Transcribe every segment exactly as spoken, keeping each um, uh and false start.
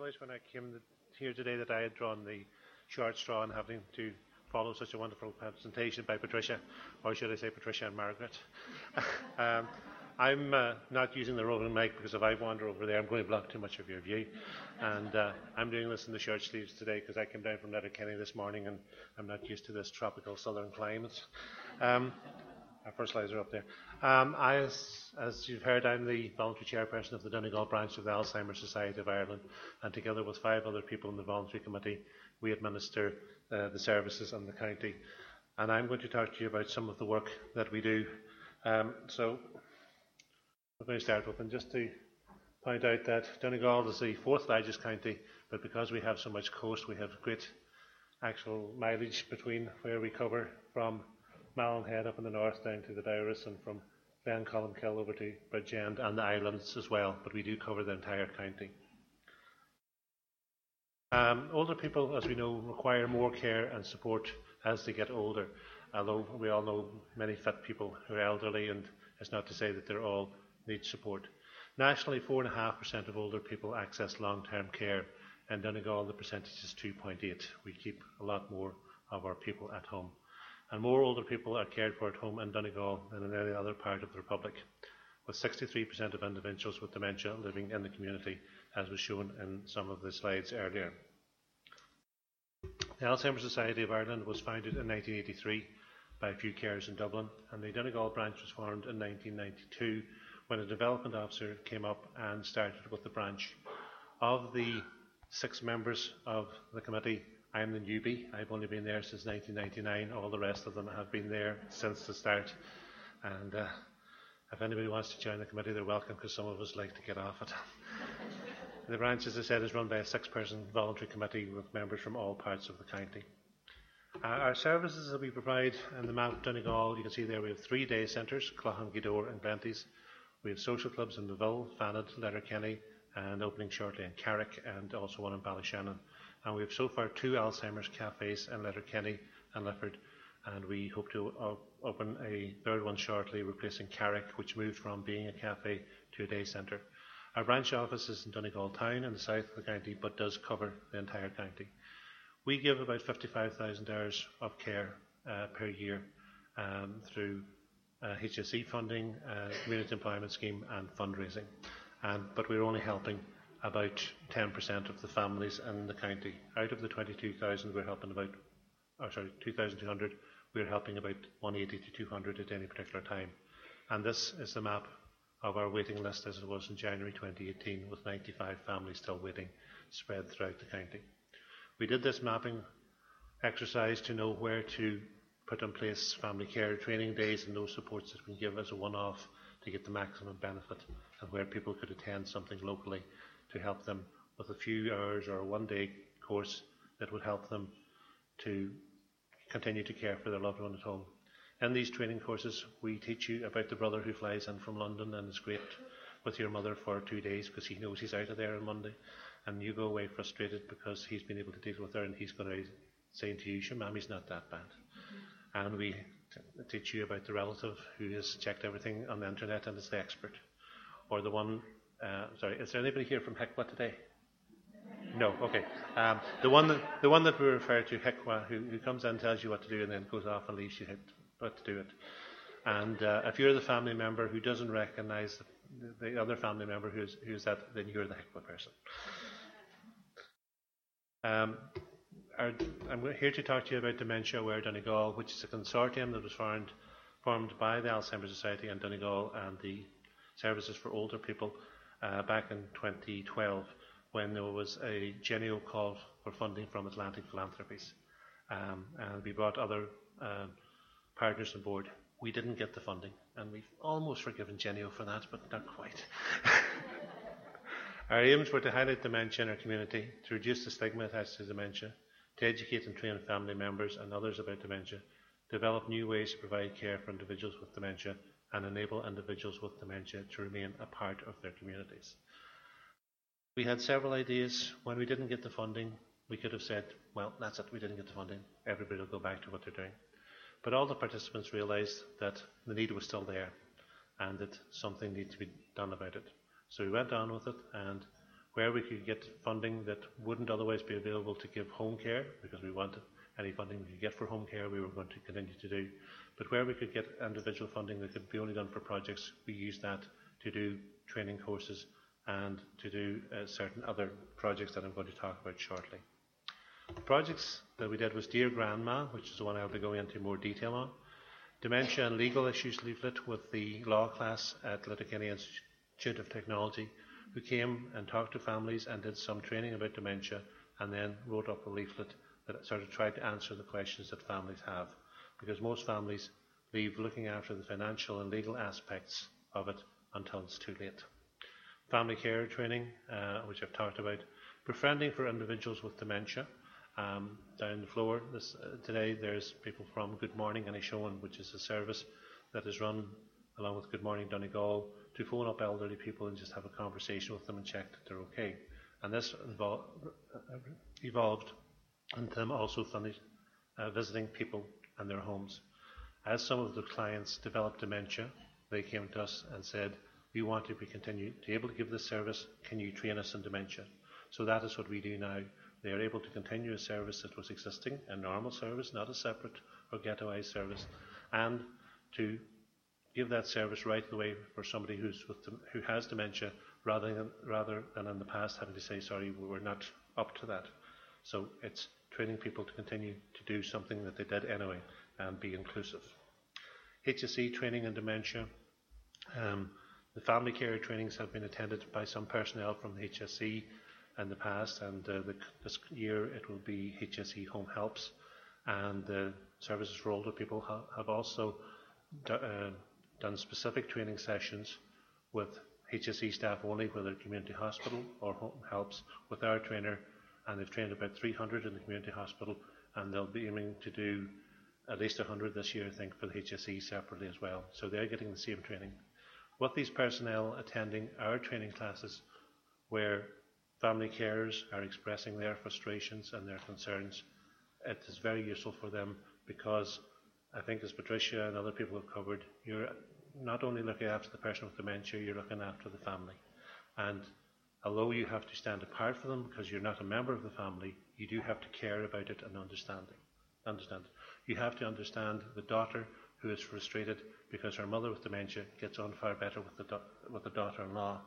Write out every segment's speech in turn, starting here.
realised when I came here today that I had drawn the short straw in having to follow such a wonderful presentation by Patricia, or should I say Patricia and Margaret. um, I'm uh, not using the roving mic because if I wander over there I'm going to block too much of your view, and uh, I'm doing this in the shirt sleeves today because I came down from Letterkenny this morning and I'm not used to this tropical southern climate. Um, Our first slides are up there. Um, I, as, as you've heard, I'm the voluntary chairperson of the Donegal branch of the Alzheimer's Society of Ireland, and together with five other people in the voluntary committee, we administer uh, the services in the county. And I'm going to talk to you about some of the work that we do. Um, so, I'm going to start with, and just to point out that Donegal is the fourth largest county, but because we have so much coast, we have great actual mileage between where we cover from Mallinhead up in the north down to the Dowris, and from Glencolmkill over to Bridgend and the islands as well, but we do cover the entire county. Um, older people, as we know, require more care and support as they get older, although we all know many fit people who are elderly, and it's not to say that they all need support. Nationally, four point five percent of older people access long-term care. In Donegal, the percentage is two point eight. We keep a lot more of our people at home. And more older people are cared for at home in Donegal than in any other part of the Republic, with sixty-three percent of individuals with dementia living in the community, as was shown in some of the slides earlier. The Alzheimer's Society of Ireland was founded in nineteen eighty-three by a few carers in Dublin, and the Donegal branch was formed in nineteen ninety-two when a development officer came up and started with the branch. Of the six members of the committee, I'm the newbie. I've only been there since nineteen ninety-nine. All the rest of them have been there since the start. And uh, if anybody wants to join the committee, they're welcome, because some of us like to get off it. The branch, as I said, is run by a six-person voluntary committee with members from all parts of the county. Uh, our services that we provide in the map of Donegal, you can see there we have three day centres, Cloughan, Gweedore and Glenties. We have social clubs in Meville, Fanad, Letterkenny, and opening shortly in Carrick, and also one in Ballyshannon. And we have so far two Alzheimer's cafes in Letterkenny and Lifford, and we hope to uh, open a third one shortly, replacing Carrick, which moved from being a cafe to a day centre. Our branch office is in Donegal town in the south of the county, but does cover the entire county. We give about fifty-five thousand hours of care uh, per year um, through uh, H S E funding, uh, Community Employment Scheme and fundraising, and, but we're only helping about ten percent of the families in the county. Out of the twenty-two thousand, we're helping about, oh sorry, two thousand two hundred, we're helping about one hundred eighty to two hundred at any particular time. And this is the map of our waiting list as it was in January twenty eighteen, with ninety-five families still waiting, spread throughout the county. We did this mapping exercise to know where to put in place family care training days and those supports that we can give as a one-off to get the maximum benefit, and where people could attend something locally to help them with a few hours or a one-day course that would help them to continue to care for their loved one at home. In these training courses, we teach you about the brother who flies in from London and is great with your mother for two days because he knows he's out of there on Monday, and you go away frustrated because he's been able to deal with her, and he's going to say to you, sure, Mammy's not that bad. Mm-hmm. And we t- teach you about the relative who has checked everything on the internet and is the expert, or the one. Uh, sorry, is there anybody here from Hikwa today? No, okay. Um, the one that the one that we refer to, Hikwa, who, who comes in, tells you what to do, and then goes off and leaves you what to do it. And uh, if you're the family member who doesn't recognise the, the other family member who's who's that, then you're the Hikwa person. Um, our, I'm here to talk to you about Dementia Aware Donegal, which is a consortium that was formed formed by the Alzheimer's Society in Donegal and the Services for Older People. Uh, back in twenty twelve, when there was a genuine call for funding from Atlantic Philanthropies, um, and we brought other uh, partners on board. We didn't get the funding, and we've almost forgiven Genio for that, but not quite. Our aims were to highlight dementia in our community, to reduce the stigma attached to dementia, to educate and train family members and others about dementia, develop new ways to provide care for individuals with dementia, and enable individuals with dementia to remain a part of their communities. We had several ideas. When we didn't get the funding, we could have said, well, that's it, we didn't get the funding. Everybody will go back to what they're doing. But all the participants realised that the need was still there and that something needed to be done about it. So we went on with it, and where we could get funding that wouldn't otherwise be available to give home care, because we wanted any funding we could get for home care we were going to continue to do, but where we could get individual funding that could be only done for projects, we used that to do training courses and to do uh, certain other projects that I'm going to talk about shortly. The projects that we did was Dear Grandma, which is the one I'll be going into more detail on. Dementia and Legal Issues leaflet with the law class at Letterkenny Institute of Technology, who came and talked to families and did some training about dementia, and then wrote up a leaflet that sort of tried to answer the questions that families have, because most families leave looking after the financial and legal aspects of it until it's too late. Family care training, uh, which I've talked about. Befriending for individuals with dementia. Um, down the floor this, uh, today there's people from Good Morning Inishowen, which is a service that is run along with Good Morning Donegal to phone up elderly people and just have a conversation with them and check that they're okay. And this invol- evolved into them also uh, visiting people and their homes. As some of the clients developed dementia, they came to us and said, we want to be continue to be able to give this service, can you train us in dementia? So that is what we do now. They are able to continue a service that was existing, a normal service, not a separate or ghettoized service, and to give that service right away for somebody who's with them, who has dementia, rather than, rather than in the past having to say, sorry, we're not up to that. So it's training people to continue to do something that they did anyway and be inclusive. H S E training in dementia. Um, the family care trainings have been attended by some personnel from the H S E in the past, and uh, the, this year it will be H S E Home Helps, and the services for older people ha have also do, uh, done specific training sessions with H S E staff only, whether community hospital or Home Helps, with our trainer, and they've trained about three hundred in the community hospital, and they'll be aiming to do at least one hundred this year, I think, for the H S E separately as well. So they're getting the same training. With these personnel attending our training classes, where family carers are expressing their frustrations and their concerns, it is very useful for them, because I think, as Patricia and other people have covered, you're not only looking after the person with dementia, you're looking after the family. And although you have to stand apart from them because you're not a member of the family, you do have to care about it and understand it. Understand it. You have to understand the daughter who is frustrated because her mother with dementia gets on far better with the, do with the daughter-in-law,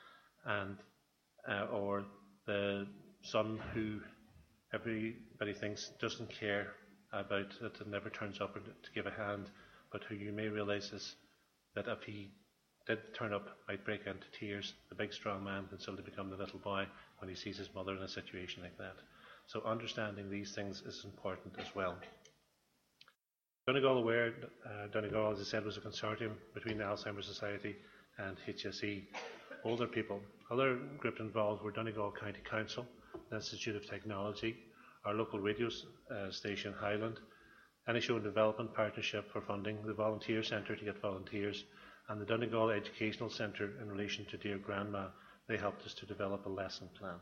and uh, or the son who everybody thinks doesn't care about it and never turns up to give a hand, but who you may realise is that if he did turn up, might break into tears. The big strong man can suddenly become the little boy when he sees his mother in a situation like that. So understanding these things is important as well. Donegal Aware, uh, Donegal, as I said, was a consortium between the Alzheimer's Society and H S E. Older people. Other groups involved were Donegal County Council, the Institute of Technology, our local radio uh, station Highland, Inishowen Development Partnership for funding, the Volunteer Centre to get volunteers, and the Donegal Educational Centre in relation to Dear Grandma. They helped us to develop a lesson plan.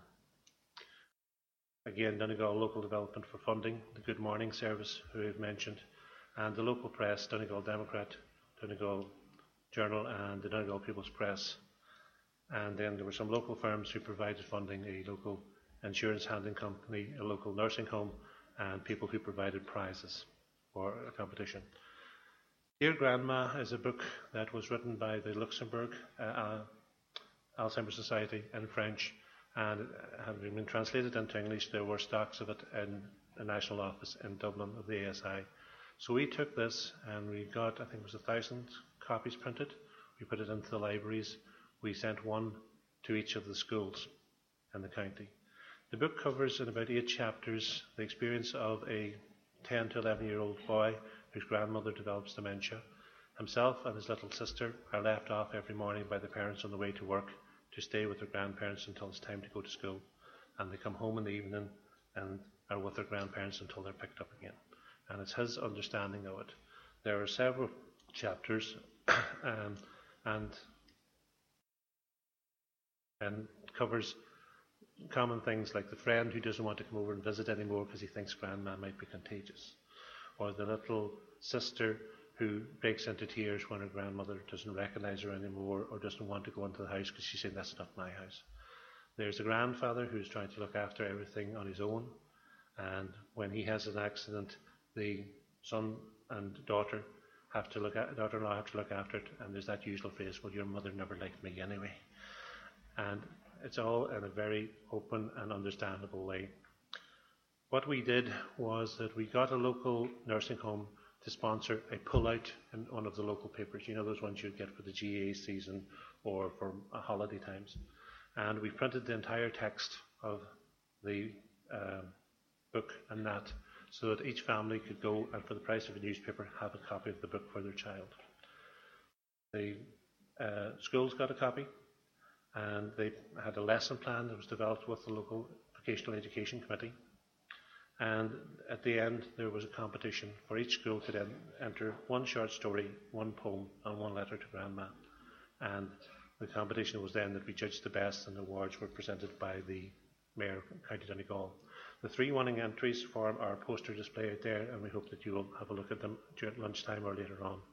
Again, Donegal Local Development for funding, the Good Morning Service, who we've mentioned, and the local press, Donegal Democrat, Donegal Journal, and the Donegal People's Press. And then there were some local firms who provided funding, a local insurance handling company, a local nursing home, and people who provided prizes for a competition. Dear Grandma is a book that was written by the Luxembourg uh, Alzheimer's Society in French, and having been translated into English, there were stocks of it in the national office in Dublin of the A S I. So we took this and we got, I think it was a thousand copies printed. We put it into the libraries. We sent one to each of the schools in the county. The book covers in about eight chapters the experience of a ten to eleven year old boy whose grandmother develops dementia. Himself and his little sister are left off every morning by the parents on the way to work to stay with their grandparents until it's time to go to school. And they come home in the evening and are with their grandparents until they're picked up again. And it's his understanding of it. There are several chapters um, and and covers common things like the friend who doesn't want to come over and visit anymore because he thinks grandma might be contagious, or the little sister who breaks into tears when her grandmother doesn't recognize her anymore or doesn't want to go into the house because she's saying, that's not my house. There's a grandfather who's trying to look after everything on his own, and when he has an accident, the son and daughter have to look at daughter-in-law have to look after it, and there's that usual phrase, "Well, your mother never liked me anyway," and it's all in a very open and understandable way. What we did was that we got a local nursing home to sponsor a pull-out in one of the local papers. You know those ones you get for the G A season or for holiday times. And we printed the entire text of the uh, book and that, so that each family could go and, for the price of a newspaper, have a copy of the book for their child. The uh, schools got a copy, and they had a lesson plan that was developed with the local vocational education committee. And at the end, there was a competition for each school to then enter one short story, one poem, and one letter to Grandma. And the competition was then that we judged the best, and the awards were presented by the Mayor of County Donegal. The three winning entries form our poster display out there, and we hope that you will have a look at them during lunchtime or later on.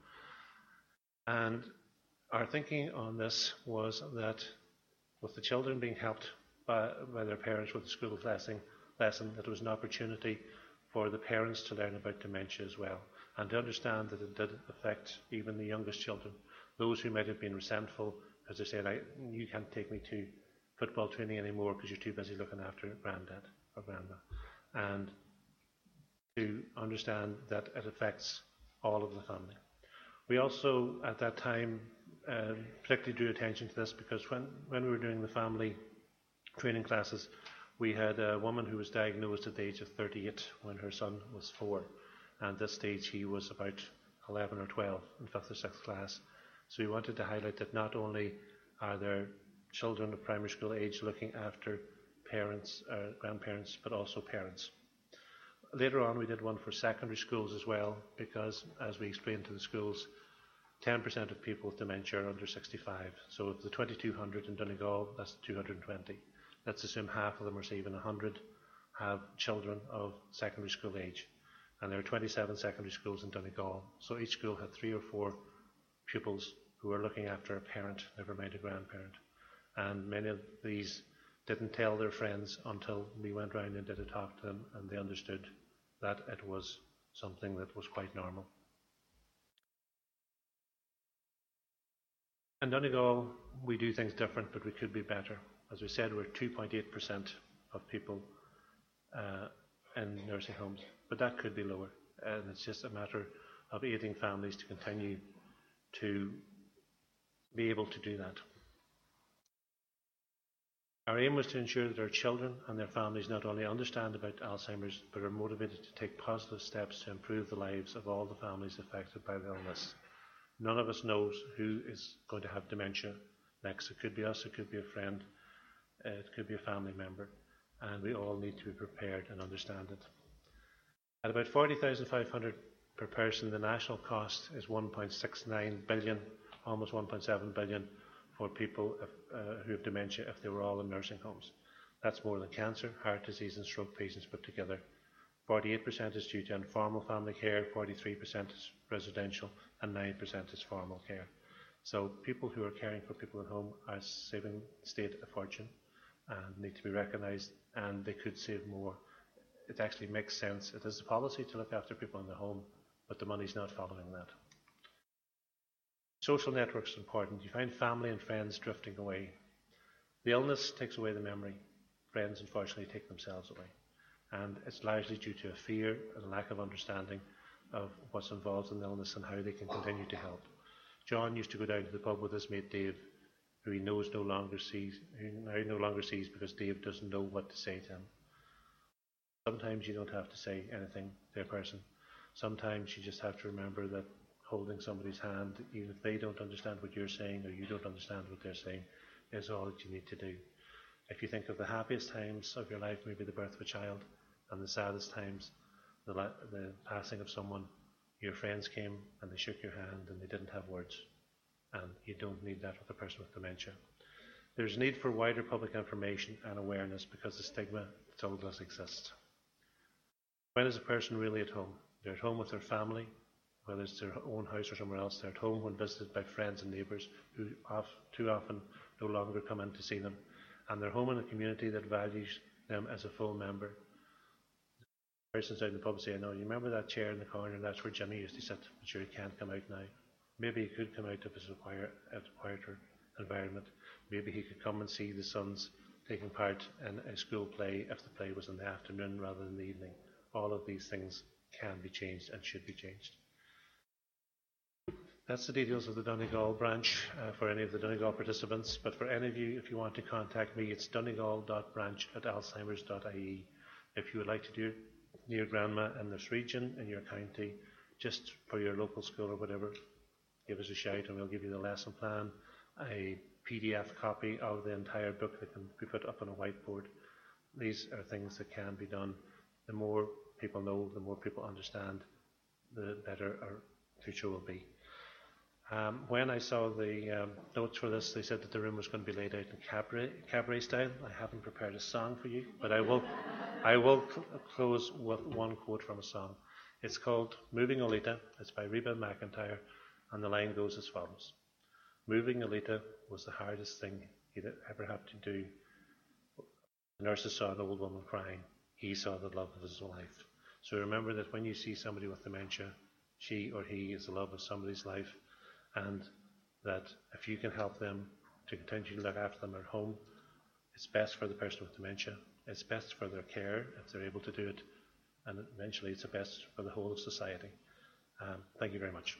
And our thinking on this was that with the children being helped by, by their parents with the school lesson, lesson, that it was an opportunity for the parents to learn about dementia as well, and to understand that it did affect even the youngest children, those who might have been resentful because they said, I, you can't take me to football training anymore because you're too busy looking after granddad or grandma, and to understand that it affects all of the family. We also, at that time, uh, particularly drew attention to this because when, when we were doing the family training classes, we had a woman who was diagnosed at the age of thirty-eight when her son was four, and at this stage he was about eleven or twelve in fifth or sixth class. So we wanted to highlight that not only are there children of primary school age looking after parents, uh, grandparents, but also parents. Later on we did one for secondary schools as well, because as we explained to the schools, ten percent of people with dementia are under sixty-five. So of the twenty-two hundred in Donegal, that's two hundred twenty. Let's assume half of them, or say even one hundred, have children of secondary school age. And there are twenty-seven secondary schools in Donegal. So each school had three or four pupils who were looking after a parent, never mind a grandparent. And many of these didn't tell their friends until we went round and did a talk to them, and they understood that it was something that was quite normal. In Donegal, we do things different, but we could be better. As we said, we're two point eight percent of people uh, in nursing homes, but that could be lower. And it's just a matter of aiding families to continue to be able to do that. Our aim was to ensure that our children and their families not only understand about Alzheimer's, but are motivated to take positive steps to improve the lives of all the families affected by the illness. None of us knows who is going to have dementia next. It could be us, it could be a friend, it could be a family member, and we all need to be prepared and understand it. At about forty thousand five hundred per person, the national cost is one point six nine billion, almost one point seven billion for people if, uh, who have dementia if they were all in nursing homes. That's more than cancer, heart disease and stroke patients put together. forty-eight percent is due to informal family care, forty-three percent is residential, and nine percent is formal care. So people who are caring for people at home are saving the state a fortune and need to be recognised, and they could save more. It actually makes sense. It is a policy to look after people in the home, but the money's not following that. Social networks are important. You find family and friends drifting away. The illness takes away the memory. Friends, unfortunately, take themselves away. And it's largely due to a fear and a lack of understanding of what's involved in the illness and how they can continue to help. John used to go down to the pub with his mate Dave, who he knows no longer sees, who now no longer sees because Dave doesn't know what to say to him. Sometimes you don't have to say anything to a person. Sometimes you just have to remember that holding somebody's hand, even if they don't understand what you're saying or you don't understand what they're saying, is all that you need to do. If you think of the happiest times of your life, maybe the birth of a child, and the saddest times, the, the passing of someone, your friends came and they shook your hand and they didn't have words. And you don't need that with a person with dementia. There's a need for wider public information and awareness because the stigma still does exist. When is a person really at home? They're at home with their family, whether it's their own house or somewhere else. They're at home when visited by friends and neighbours who oft, too often no longer come in to see them. and their home in a community that values them as a full member. The persons out in the pub say, no, you remember that chair in the corner, that's where Jimmy used to sit, but sure, he can't come out now. Maybe he could come out if it's a, quiet, a quieter environment. Maybe he could come and see the sons taking part in a school play if the play was in the afternoon rather than the evening. All of these things can be changed and should be changed. That's the details of the Donegal branch uh, for any of the Donegal participants, but for any of you, if you want to contact me, it's donegal dot branch at alzheimers dot I E. If you would like to do it near grandma in this region, in your county, just for your local school or whatever, give us a shout and we'll give you the lesson plan, a P D F copy of the entire book that can be put up on a whiteboard. These are things that can be done. The more people know, the more people understand, the better our future will be. Um, when I saw the um, notes for this, they said that the room was going to be laid out in cabaret, cabaret style. I haven't prepared a song for you, but I will, I will cl- close with one quote from a song. It's called Moving Alita. It's by Reba McEntire, and the line goes as follows. Moving Alita was the hardest thing he'd ever had to do. The nurses saw an old woman crying. He saw the love of his life. So remember that when you see somebody with dementia, she or he is the love of somebody's life, and that if you can help them to continue to look after them at home, it's best for the person with dementia, it's best for their care if they're able to do it, and eventually it's the best for the whole of society. Um, thank you very much.